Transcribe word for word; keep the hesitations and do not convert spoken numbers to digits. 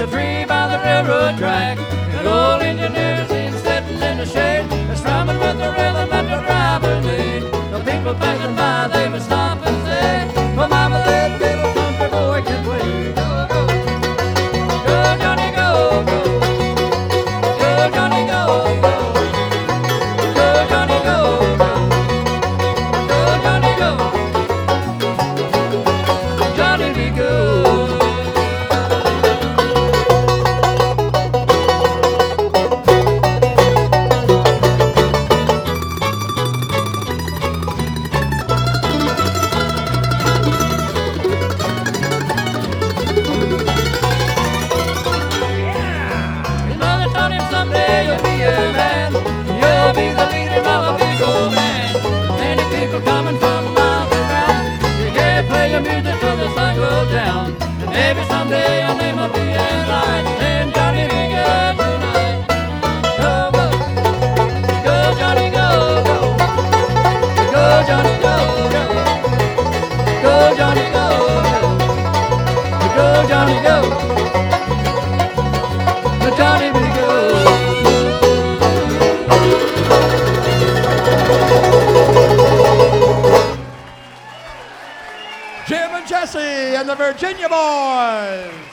the tree by the railroad track. An old engineer seen sitting in the shade, strumming with the rhythm that the driver made. The people passing by, they would stop and say, "Oh, mama, that little country boy can play." Go, go, go, Johnny, go, go. Go, Johnny, go, go. Go, Johnny, go, go. Go, Johnny, go. Johnny be good. Someday you'll be a man, you'll be the leader of a big old band. Many people coming from miles around, you can't play your music till the sun goes down. And maybe someday your name will be in lights, then Johnny be good tonight. Go, go, go Johnny, go, go. Go Johnny, go, go. Go Johnny, go, go. Go Johnny, go. Johnny be good. Jim and Jesse and the Virginia Boys.